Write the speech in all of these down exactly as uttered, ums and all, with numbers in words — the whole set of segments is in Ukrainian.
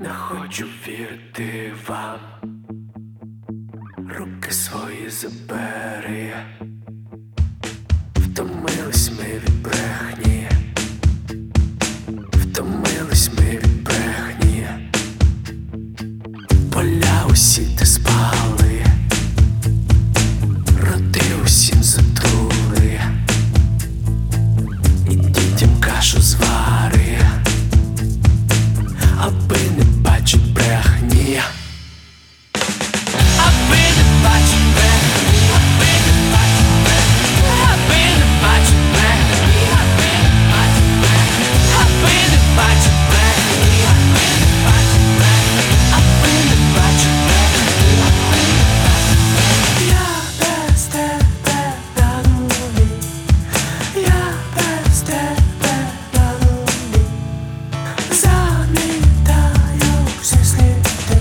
Не хочу вірити вам, руки свої забери. Втомились ми від брехні, втомились ми від брехні. Поля усі ти спали, роти усім затрули, і дітям кашу звари, аби не бачить брехні. Аби не бачить брехні, аби не бачить брехні, аби не бачить брехні, аби не бачить брехні, аби не бачить брехні, аби не бачить брехні, аби не бачить брехні, аби не бачить брехні. Я без тебе на нулі, я без тебе на нулі. Замітаю всі сліди,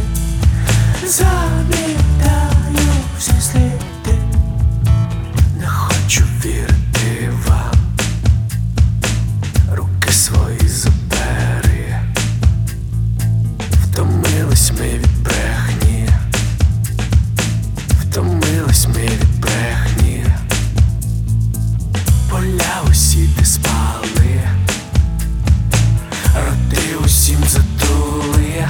замітаю всі сліди. Не хочу вірити вам, руки свої забери. Втомились ми від брехні, втомились ми від брехні. Поля усі ти спали, роти усім затули,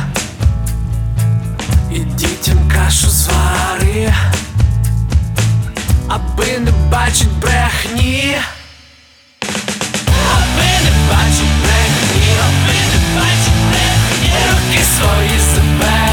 і дітям кашу звари, аби не бачить брехні. Аби не бачить брехні, аби не бачить брехні. Руки свої забери.